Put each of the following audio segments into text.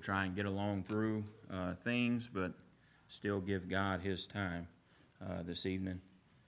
try and get along through things, but still give God His time this evening.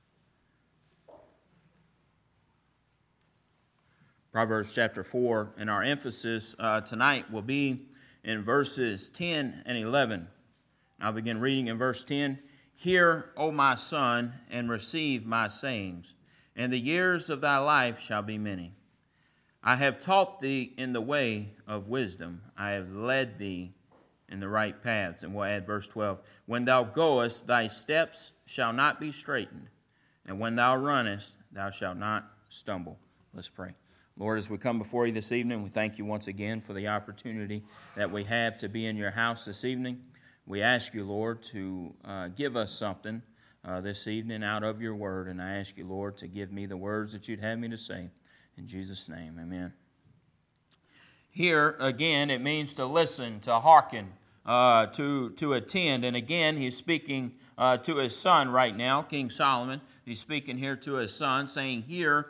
Proverbs chapter 4, and our emphasis tonight will be in verses 10 and 11. I'll begin reading in verse 10. Hear, O my son, and receive my sayings, and the years of thy life shall be many. I have taught thee in the way of wisdom. I have led thee in the right paths. And we'll add verse 12. When thou goest, thy steps shall not be straitened, and when thou runnest, thou shalt not stumble. Let's pray. Lord, as we come before you this evening, we thank you once again for the opportunity that we have to be in your house this evening. We ask you, Lord, to give us something this evening out of your word, and I ask you, Lord, to give me the words that you'd have me to say. In Jesus' name, amen. Here, again, it means to listen, to hearken, to attend. And again, he's speaking to his son right now, King Solomon. He's speaking here to his son, saying, Hear,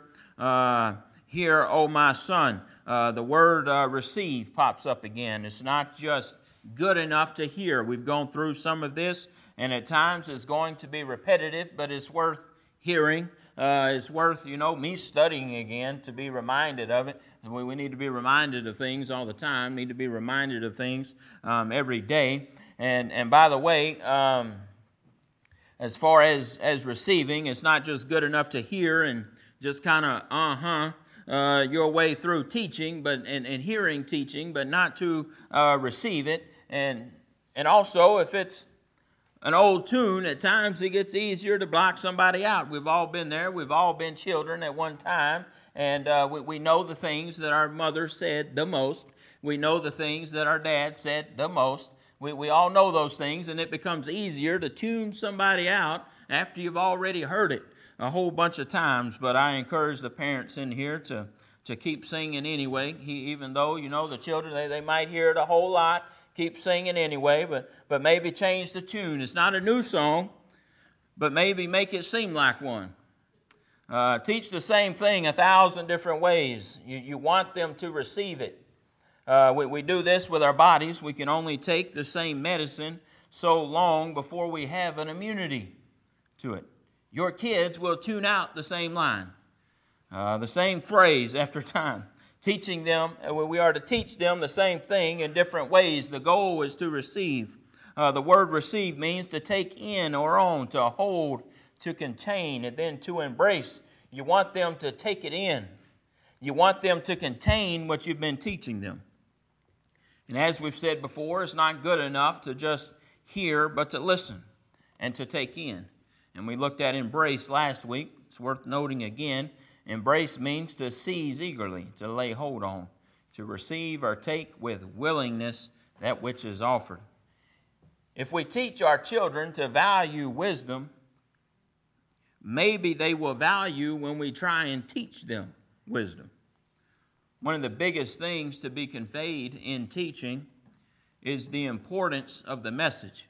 O my son. The word receive pops up again. It's not just good enough to hear. We've gone through some of this, and at times it's going to be repetitive, but it's worth hearing. It's worth, me studying again to be reminded of it. We need to be reminded of things all the time, need to be reminded of things every day. And by the way, as far as receiving, it's not just good enough to hear and just kind of your way through teaching, and hearing teaching, but not to receive it. And also, if it's an old tune, at times it gets easier to block somebody out. We've all been there. We've all been children at one time, and we know the things that our mother said the most. We know the things that our dad said the most. We all know those things, and it becomes easier to tune somebody out after you've already heard it a whole bunch of times. But I encourage the parents in here to keep singing anyway, even though, the children, they might hear it a whole lot. Keep singing anyway, but maybe change the tune. It's not a new song, but maybe make it seem like one. Teach the same thing 1,000 different ways. You want them to receive it. We do this with our bodies. We can only take the same medicine so long before we have an immunity to it. Your kids will tune out the same line, the same phrase after time. Teaching them, we are to teach them the same thing in different ways. The goal is to receive. The word receive means to take in or on, to hold, to contain, and then to embrace. You want them to take it in. You want them to contain what you've been teaching them. And as we've said before, it's not good enough to just hear, but to listen and to take in. And we looked at embrace last week. It's worth noting again. Embrace means to seize eagerly, to lay hold on, to receive or take with willingness that which is offered. If we teach our children to value wisdom, maybe they will value when we try and teach them wisdom. One of the biggest things to be conveyed in teaching is the importance of the message,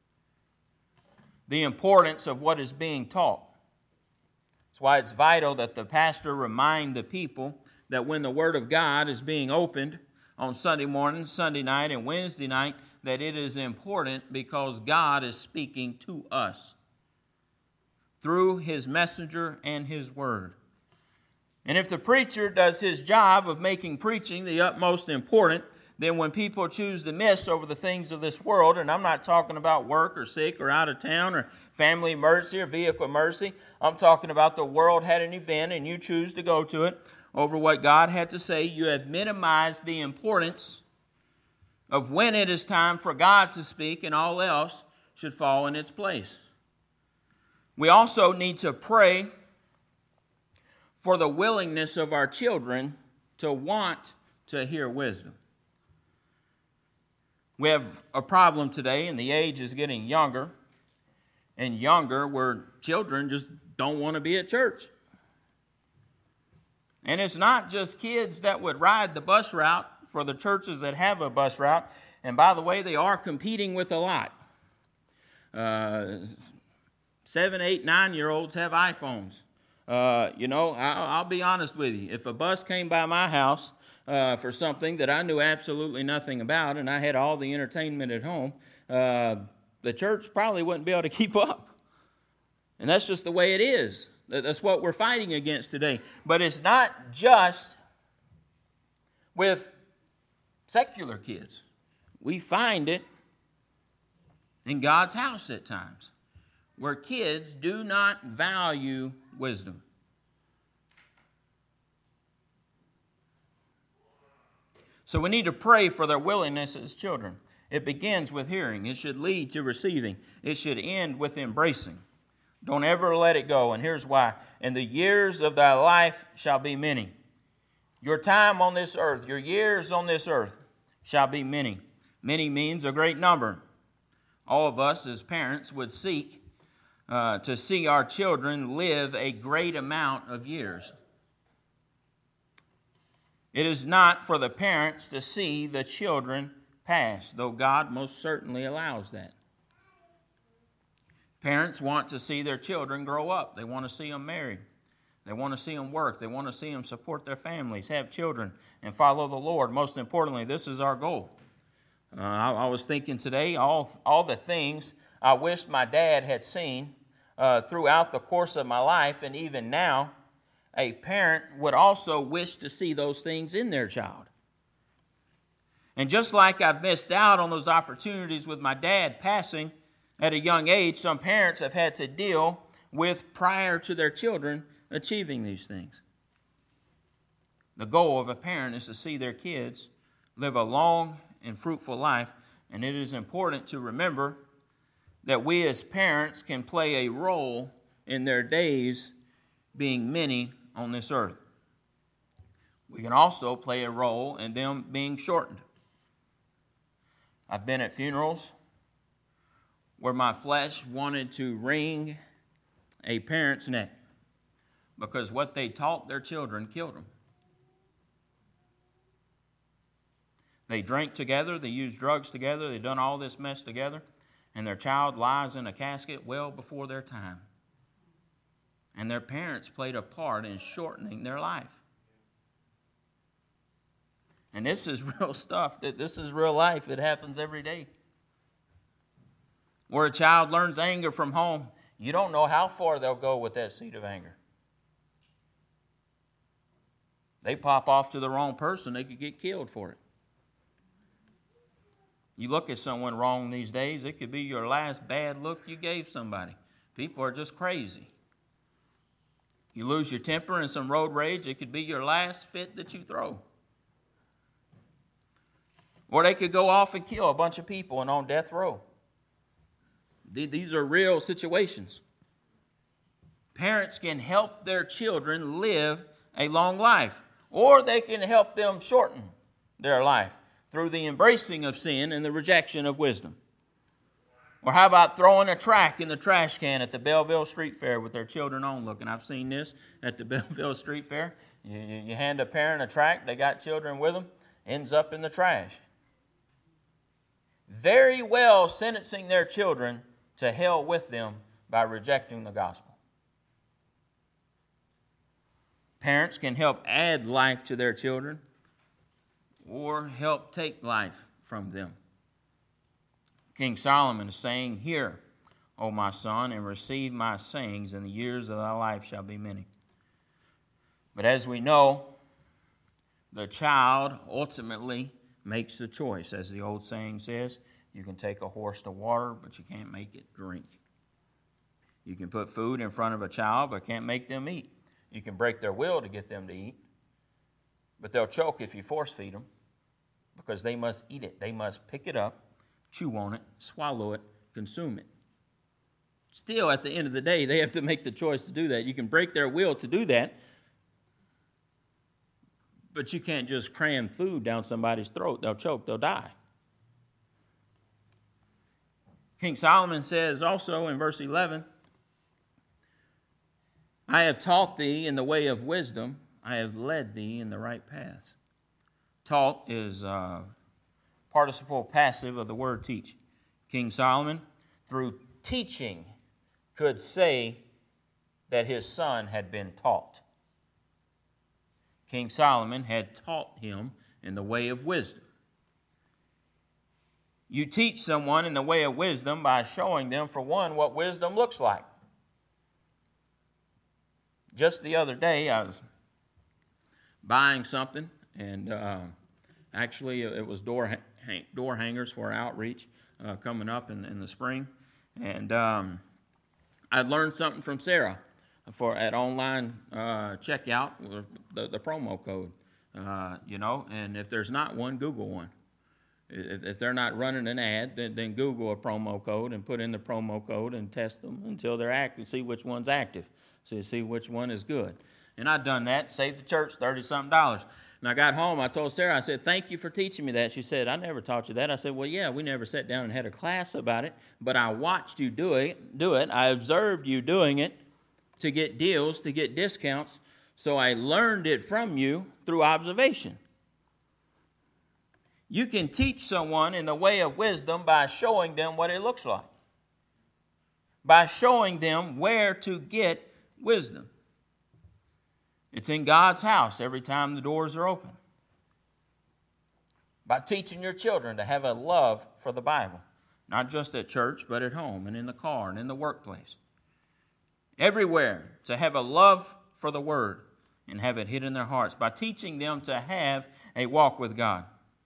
the importance of what is being taught. That's why it's vital that the pastor remind the people that when the Word of God is being opened on Sunday morning, Sunday night, and Wednesday night, that it is important because God is speaking to us through His messenger and His Word. And if the preacher does his job of making preaching the utmost important, then when people choose to miss over the things of this world, and I'm not talking about work or sick or out of town or family emergency or vehicle emergency, I'm talking about the world had an event and you choose to go to it over what God had to say, you have minimized the importance of when it is time for God to speak, and all else should fall in its place. We also need to pray for the willingness of our children to want to hear wisdom. We have a problem today, and the age is getting younger and younger, where children just don't want to be at church. And it's not just kids that would ride the bus route for the churches that have a bus route. And by the way, they are competing with a lot. 7, 8, 9-year-olds have iPhones. I'll be honest with you. If a bus came by my house for something that I knew absolutely nothing about, and I had all the entertainment at home, the church probably wouldn't be able to keep up. And that's just the way it is. That's what we're fighting against today. But it's not just with secular kids. We find it in God's house at times, where kids do not value wisdom. So we need to pray for their willingness as children. It begins with hearing. It should lead to receiving. It should end with embracing. Don't ever let it go. And here's why. And the years of thy life shall be many. Your time on this earth, your years on this earth shall be many. Many means a great number. All of us as parents would seek to see our children live a great amount of years. It is not for the parents to see the children pass, though God most certainly allows that. Parents want to see their children grow up. They want to see them married. They want to see them work. They want to see them support their families, have children, and follow the Lord. Most importantly, this is our goal. I was thinking today, all the things I wished my dad had seen throughout the course of my life, and even now, a parent would also wish to see those things in their child. And just like I've missed out on those opportunities with my dad passing at a young age, some parents have had to deal with prior to their children achieving these things. The goal of a parent is to see their kids live a long and fruitful life, and it is important to remember that we as parents can play a role in their days being many on this earth. We can also play a role in them being shortened. I've been at funerals where my flesh wanted to wring a parent's neck because what they taught their children killed them. They drank together, they used drugs together, they've done all this mess together, and their child lies in a casket well before their time. And their parents played a part in shortening their life. And this is real stuff. This is real life. It happens every day. Where a child learns anger from home, you don't know how far they'll go with that seed of anger. They pop off to the wrong person, they could get killed for it. You look at someone wrong these days, it could be your last bad look you gave somebody. People are just crazy. You lose your temper and some road rage, it could be your last fit that you throw. Or they could go off and kill a bunch of people and on death row. These are real situations. Parents can help their children live a long life, or they can help them shorten their life through the embracing of sin and the rejection of wisdom. Or how about throwing a tract in the trash can at the Belleville Street Fair with their children onlooking? I've seen this at the Belleville Street Fair. You hand a parent a tract, they got children with them, ends up in the trash. Very well sentencing their children to hell with them by rejecting the gospel. Parents can help add life to their children or help take life from them. King Solomon is saying, "Hear, O my son, and receive my sayings, and the years of thy life shall be many." But as we know, the child ultimately makes the choice. As the old saying says, you can take a horse to water, but you can't make it drink. You can put food in front of a child, but can't make them eat. You can break their will to get them to eat, but they'll choke if you force feed them because they must eat it. They must pick it up, chew on it, swallow it, consume it. Still, at the end of the day, they have to make the choice to do that. You can break their will to do that, but you can't just cram food down somebody's throat. They'll choke, they'll die. King Solomon says also in verse 11, "I have taught thee in the way of wisdom, I have led thee in the right paths." Taught is participle passive of the word teach. King Solomon, through teaching, could say that his son had been taught. King Solomon had taught him in the way of wisdom. You teach someone in the way of wisdom by showing them, for one, what wisdom looks like. Just the other day, I was buying something, and actually it was door hangers for outreach coming up in the spring. And I learned something from Sarah at online checkout, the promo code, and if there's not one, Google one. If they're not running an ad, then Google a promo code and put in the promo code and test them until they're active, see which one's active, so you see which one is good. And I'd done that, saved the church $30-something. And I got home, I told Sarah, I said, thank you for teaching me that. She said, I never taught you that. I said, well, yeah, we never sat down and had a class about it, but I watched you do it. I observed you doing it to get deals, to get discounts, so I learned it from you through observation. You can teach someone in the way of wisdom by showing them what it looks like, by showing them where to get wisdom. It's in God's house every time the doors are open. By teaching your children to have a love for the Bible, not just at church, but at home and in the car and in the workplace. Everywhere, to have a love for the Word and have it hid in their hearts. By teaching them to have a walk with God.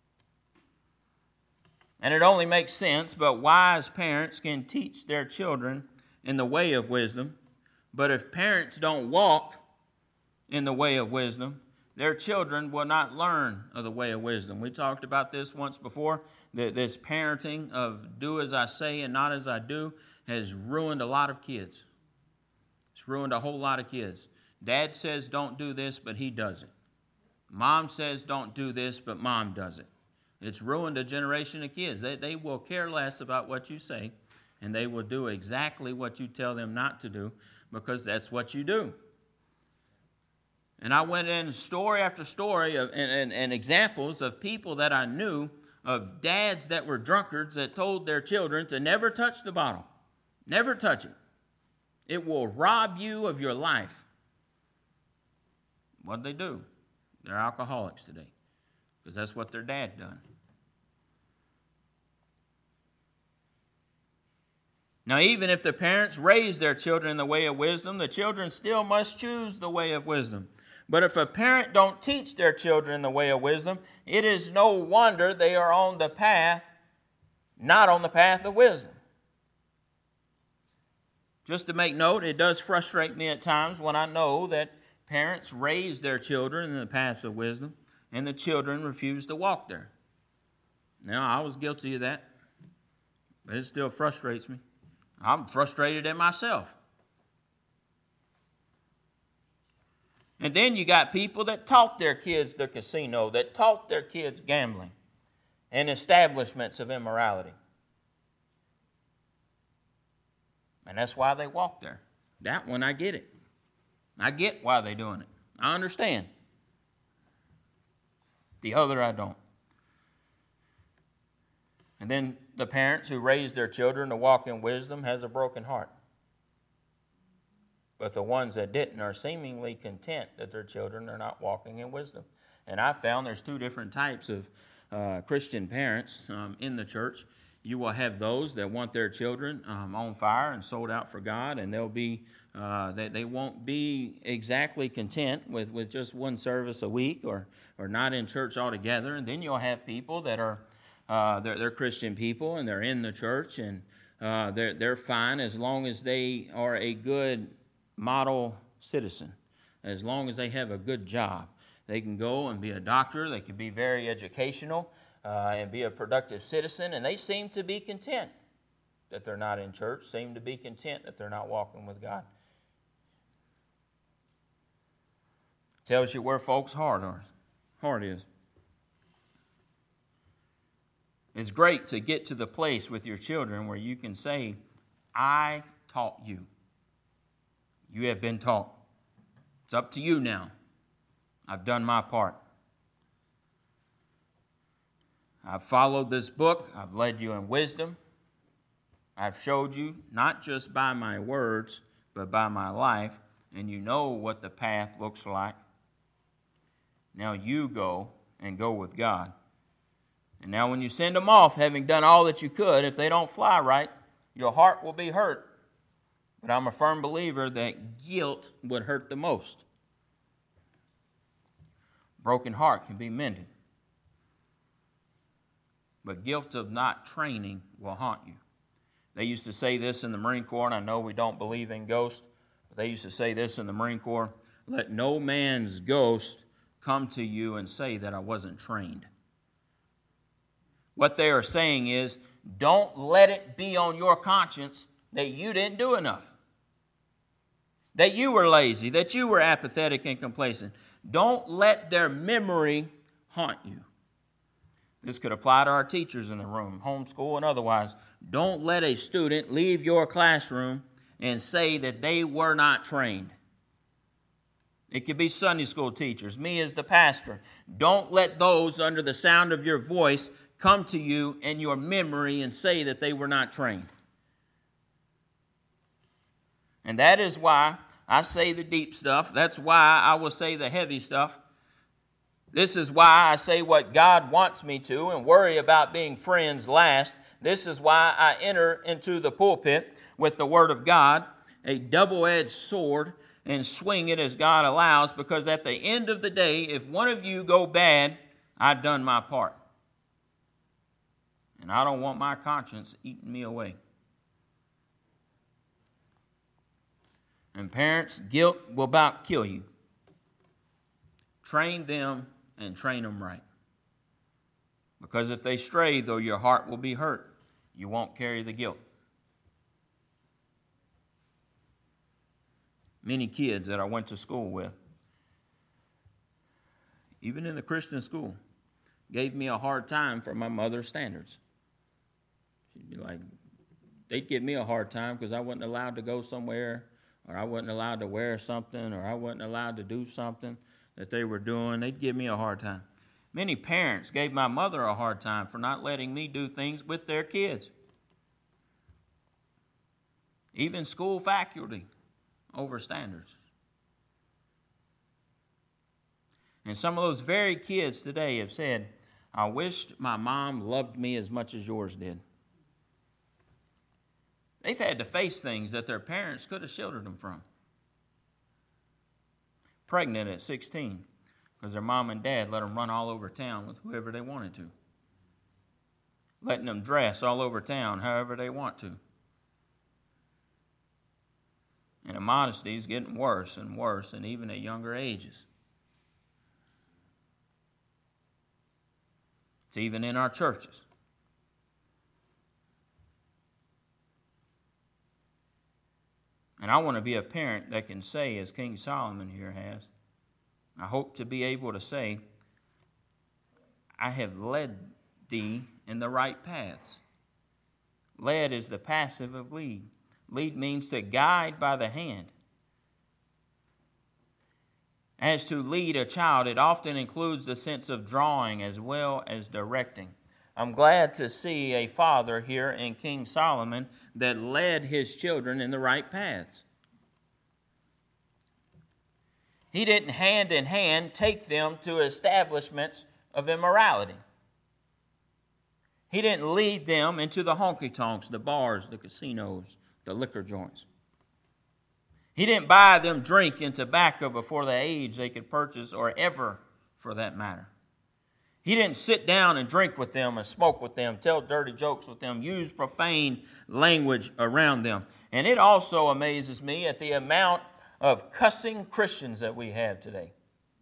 And it only makes sense, but wise parents can teach their children in the way of wisdom. But if parents don't walk in the way of wisdom, their children will not learn of the way of wisdom. We talked about this once before, that this parenting of do as I say and not as I do has ruined a lot of kids. It's ruined a whole lot of kids. Dad says don't do this, but he does it. Mom says don't do this, but mom does it. It's ruined a generation of kids. They will care less about what you say, and they will do exactly what you tell them not to do because that's what you do. And I went in story after story and examples of people that I knew, of dads that were drunkards that told their children to never touch the bottle. Never touch it. It will rob you of your life. What'd they do? They're alcoholics today because that's what their dad done. Now, even if the parents raise their children in the way of wisdom, the children still must choose the way of wisdom. But if a parent don't teach their children in the way of wisdom, it is no wonder they are on the path, not on the path of wisdom. Just to make note, it does frustrate me at times when I know that parents raise their children in the paths of wisdom and the children refuse to walk there. Now, I was guilty of that, but it still frustrates me. I'm frustrated at myself. And then you got people that taught their kids the casino, that taught their kids gambling and establishments of immorality. And that's why they walk there. That one, I get it. I get why they're doing it. I understand. The other, I don't. And then the parents who raise their children to walk in wisdom has a broken heart. But the ones that didn't are seemingly content that their children are not walking in wisdom. And I found there's two different types of Christian parents in the church. You will have those that want their children on fire and sold out for God, and they'll be they won't be exactly content with just one service a week or not in church altogether. And then you'll have people that are they're Christian people and they're in the church and they're fine as long as they are a good model citizen, as long as they have a good job. They can go and be a doctor, they can be very educational and be a productive citizen, and they seem to be content that they're not in church, seem to be content that they're not walking with God. Tells you where folks' heart is. It's great to get to the place with your children where you can say, I taught you. You have been taught. It's up to you now. I've done my part. I've followed this book. I've led you in wisdom. I've showed you not just by my words, but by my life, and you know what the path looks like. Now you go and go with God. And now when you send them off, having done all that you could, if they don't fly right, your heart will be hurt. But I'm a firm believer that guilt would hurt the most. Broken heart can be mended. But guilt of not training will haunt you. They used to say this in the Marine Corps, and I know we don't believe in ghosts, but they used to say this in the Marine Corps: let no man's ghost come to you and say that I wasn't trained. What they are saying is, don't let it be on your conscience that you didn't do enough, that you were lazy, that you were apathetic and complacent. Don't let their memory haunt you. This could apply to our teachers in the room, homeschool and otherwise. Don't let a student leave your classroom and say that they were not trained. It could be Sunday school teachers, me as the pastor. Don't let those under the sound of your voice come to you in your memory and say that they were not trained. And that is why I say the deep stuff. That's why I will say the heavy stuff. This is why I say what God wants me to and worry about being friends last. This is why I enter into the pulpit with the Word of God, a double-edged sword, and swing it as God allows, because at the end of the day, if one of you go bad, I've done my part. And I don't want my conscience eating me away. And parents, guilt will about kill you. Train them and train them right. Because if they stray, though your heart will be hurt, you won't carry the guilt. Many kids that I went to school with, even in the Christian school, gave me a hard time for my mother's standards. She'd be like, they'd give me a hard time because I wasn't allowed to go somewhere, or I wasn't allowed to wear something, or I wasn't allowed to do something that they were doing. They'd give me a hard time. Many parents gave my mother a hard time for not letting me do things with their kids. Even school faculty over standards. And some of those very kids today have said, I wished my mom loved me as much as yours did. They've had to face things that their parents could have shielded them from. Pregnant at 16 because their mom and dad let them run all over town with whoever they wanted to. Letting them dress all over town however they want to. And immodesty is getting worse and worse, and even at younger ages. It's even in our churches. And I want to be a parent that can say, as King Solomon here has, I hope to be able to say, I have led thee in the right paths. Led is the passive of lead. Lead means to guide by the hand. As to lead a child, it often includes the sense of drawing as well as directing. I'm glad to see a father here in King Solomon that led his children in the right paths. He didn't hand in hand take them to establishments of immorality. He didn't lead them into the honky-tonks, the bars, the casinos, the liquor joints. He didn't buy them drink and tobacco before the age they could purchase, or ever for that matter. He didn't sit down and drink with them and smoke with them, tell dirty jokes with them, use profane language around them. And it also amazes me at the amount of cussing Christians that we have today.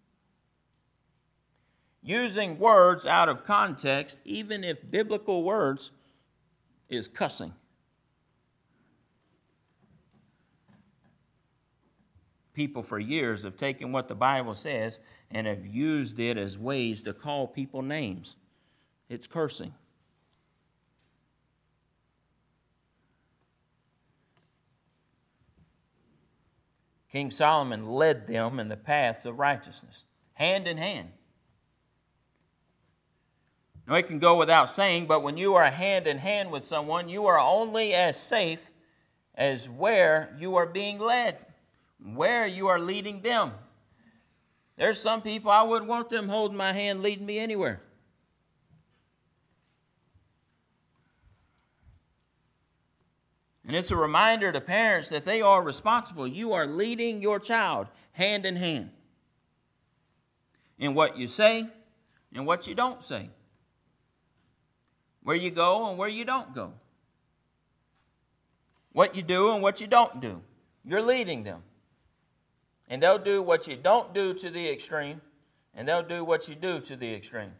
Using words out of context, even if biblical words, is cussing. People for years have taken what the Bible says and have used it as ways to call people names. It's cursing. King Solomon led them in the paths of righteousness, hand in hand. Now, it can go without saying, but when you are hand in hand with someone, you are only as safe as where you are being led, where you are leading them. There's some people I wouldn't want them holding my hand, leading me anywhere. And it's a reminder to parents that they are responsible. You are leading your child hand in hand in what you say and what you don't say, where you go and where you don't go, what you do and what you don't do. You're leading them. And they'll do what you don't do to the extreme, and they'll do what you do to the extreme.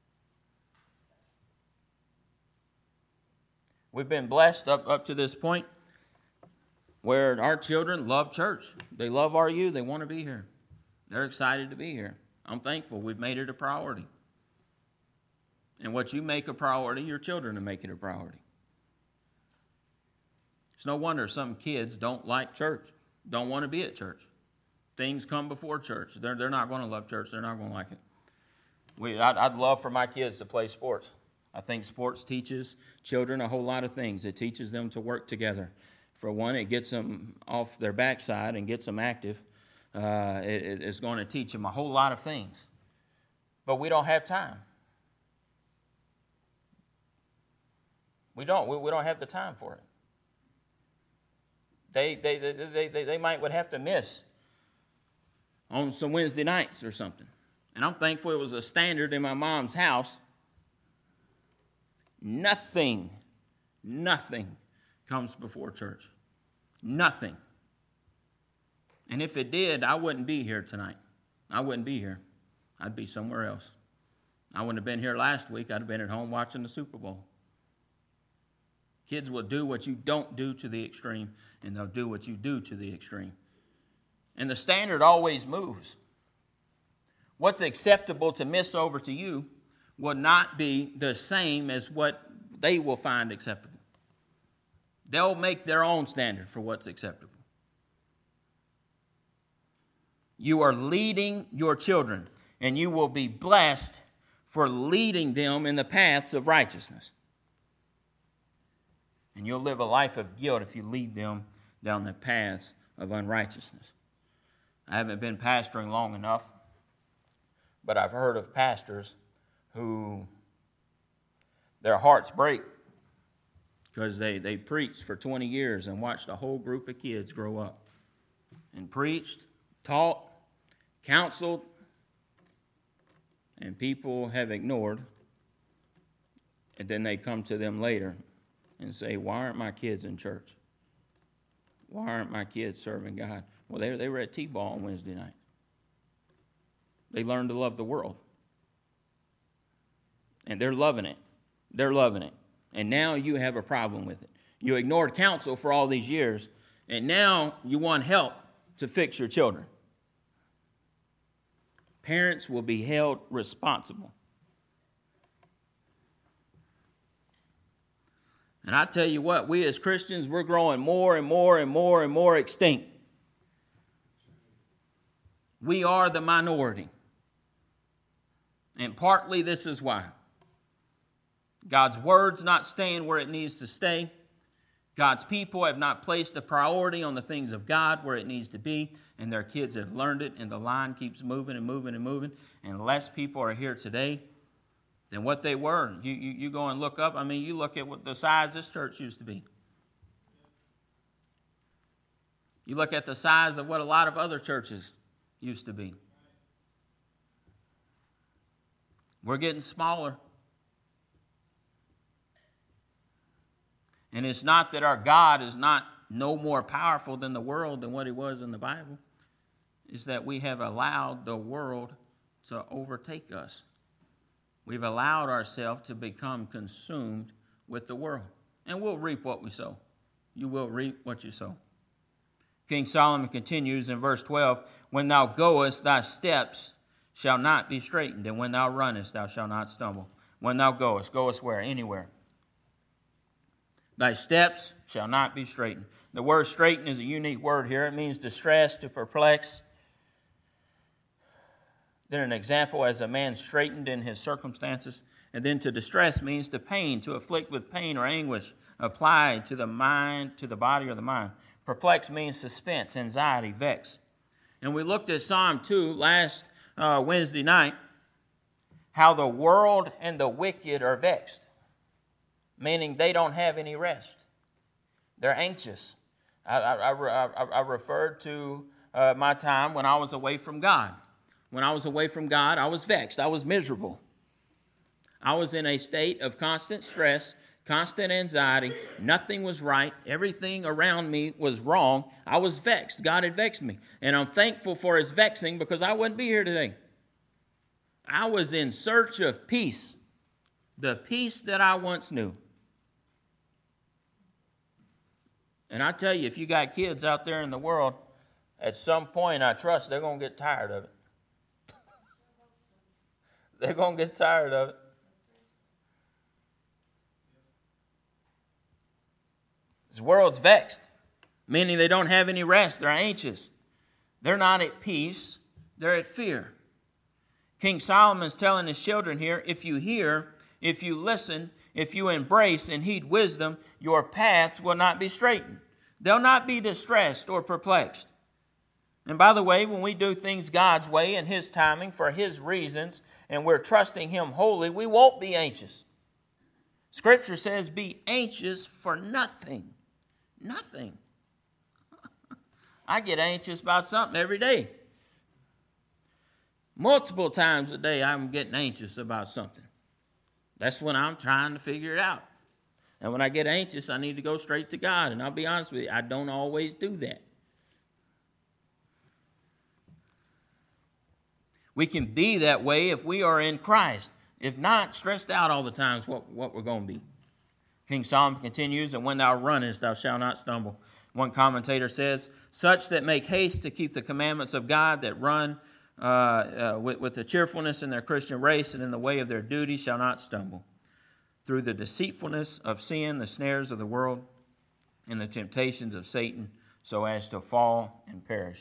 We've been blessed up to this point where our children love church. They love RU. They want to be here. They're excited to be here. I'm thankful we've made it a priority. And what you make a priority, your children will make it a priority. It's no wonder some kids don't like church, don't want to be at church. Things come before church. They're not going to love church. They're not going to like it. I'd love for my kids to play sports. I think sports teaches children a whole lot of things. It teaches them to work together. For one, it gets them off their backside and gets them active. It's going to teach them a whole lot of things. But we don't have time. We don't have the time for it. They might would have to miss on some Wednesday nights or something. And I'm thankful it was a standard in my mom's house. Nothing comes before church. Nothing. And if it did, I wouldn't be here tonight. I wouldn't be here. I'd be somewhere else. I wouldn't have been here last week. I'd have been at home watching the Super Bowl. Kids will do what you don't do to the extreme, and they'll do what you do to the extreme. And the standard always moves. What's acceptable to miss over to you will not be the same as what they will find acceptable. They'll make their own standard for what's acceptable. You are leading your children, and you will be blessed for leading them in the paths of righteousness. And you'll live a life of guilt if you lead them down the paths of unrighteousness. I haven't been pastoring long enough, but I've heard of pastors who their hearts break because they preached for 20 years and watched a whole group of kids grow up and preached, taught, counseled, and people have ignored. And then they come to them later and say, why aren't my kids in church? Why aren't my kids serving God? Well, they were at T-ball on Wednesday night. They learned to love the world. And they're loving it. They're loving it. And now you have a problem with it. You ignored counsel for all these years, and now you want help to fix your children. Parents will be held responsible. And I tell you what, we as Christians, we're growing more and more and more and more extinct. We are the minority. And partly this is why. God's word's not staying where it needs to stay. God's people have not placed a priority on the things of God where it needs to be, and their kids have learned it, and the line keeps moving and moving and moving, and less people are here today than what they were. You go and look up. I mean, you look at what the size this church used to be. You look at the size of what a lot of other churches used to be. We're getting smaller. And it's not that our God is not no more powerful than the world than what he was in the Bible. It's that we have allowed the world to overtake us. We've allowed ourselves to become consumed with the world. And we'll reap what we sow. You will reap what you sow. King Solomon continues in verse 12, when thou goest, thy steps shall not be straitened, and when thou runnest, thou shalt not stumble. When thou goest where? Anywhere. Thy steps shall not be straitened. The word straighten is a unique word here. It means distress, to perplex. Then an example, as a man straightened in his circumstances. And then to distress means to pain, to afflict with pain or anguish applied to the mind, to the body or the mind. Perplex means suspense, anxiety, vex. And we looked at Psalm 2 last Wednesday night, how the world and the wicked are vexed, meaning they don't have any rest. They're anxious. I referred to my time when I was away from God. When I was away from God, I was vexed. I was miserable. I was in a state of constant stress, constant anxiety. Nothing was right. Everything around me was wrong. I was vexed. God had vexed me. And I'm thankful for his vexing because I wouldn't be here today. I was in search of peace, the peace that I once knew. And I tell you, if you got kids out there in the world, at some point, I trust they're going to get tired of it. They're going to get tired of it. This world's vexed, meaning they don't have any rest. They're anxious. They're not at peace. They're at fear. King Solomon's telling his children here, if you hear, if you listen, if you embrace and heed wisdom, your paths will not be straightened. They'll not be distressed or perplexed. And by the way, when we do things God's way and his timing for his reasons, and we're trusting him wholly, we won't be anxious. Scripture says, be anxious for nothing. Nothing. I get anxious about something every day. Multiple times a day, I'm getting anxious about something. That's when I'm trying to figure it out. And when I get anxious, I need to go straight to God. And I'll be honest with you, I don't always do that. We can be that way if we are in Christ. If not, stressed out all the time is what we're going to be. King Solomon continues, and when thou runnest, thou shalt not stumble. One commentator says, such that make haste to keep the commandments of God, that run with the cheerfulness in their Christian race and in the way of their duty, shall not stumble. Through the deceitfulness of sin, the snares of the world, and the temptations of Satan, so as to fall and perish.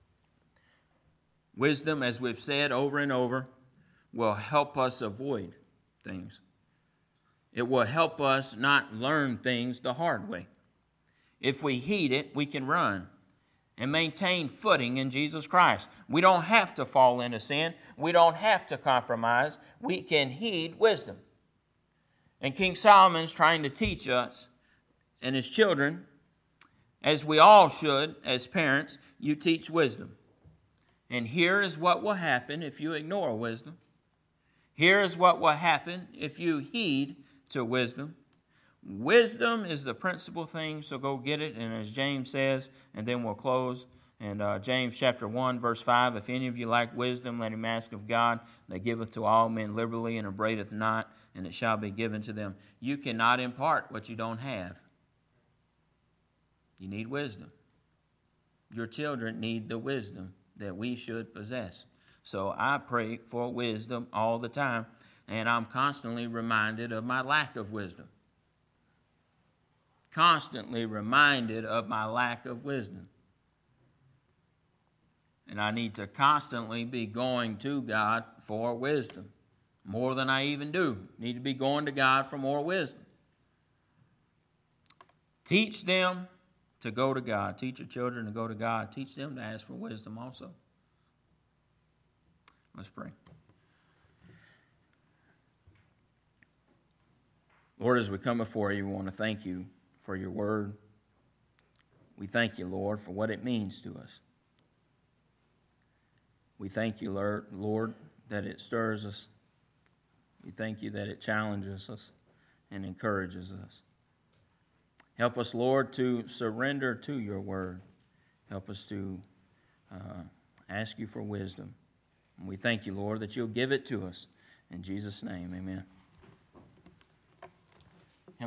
Wisdom, as we've said over and over, will help us avoid things. It will help us not learn things the hard way. If we heed it, we can run and maintain footing in Jesus Christ. We don't have to fall into sin. We don't have to compromise. We can heed wisdom. And King Solomon's trying to teach us and his children, as we all should as parents, you teach wisdom. And here is what will happen if you ignore wisdom. Here is what will happen if you heed to wisdom. Wisdom is the principal thing, so go get it. And as James says, and then we'll close. And James chapter 1, verse 5, if any of you lack wisdom, let him ask of God, that giveth to all men liberally and upbraideth not, and it shall be given to them. You cannot impart what you don't have. You need wisdom. Your children need the wisdom that we should possess. So I pray for wisdom all the time, and I'm constantly reminded of my lack of wisdom. Constantly reminded of my lack of wisdom. And I need to constantly be going to God for wisdom. More than I even do. Need to be going to God for more wisdom. Teach them to go to God. Teach your children to go to God. Teach them to ask for wisdom also. Let's pray. Lord, as we come before you, we want to thank you for your word. We thank you, Lord, for what it means to us. We thank you, Lord, that it stirs us. We thank you that it challenges us and encourages us. Help us, Lord, to surrender to your word. Help us to ask you for wisdom. And we thank you, Lord, that you'll give it to us. In Jesus' name, amen.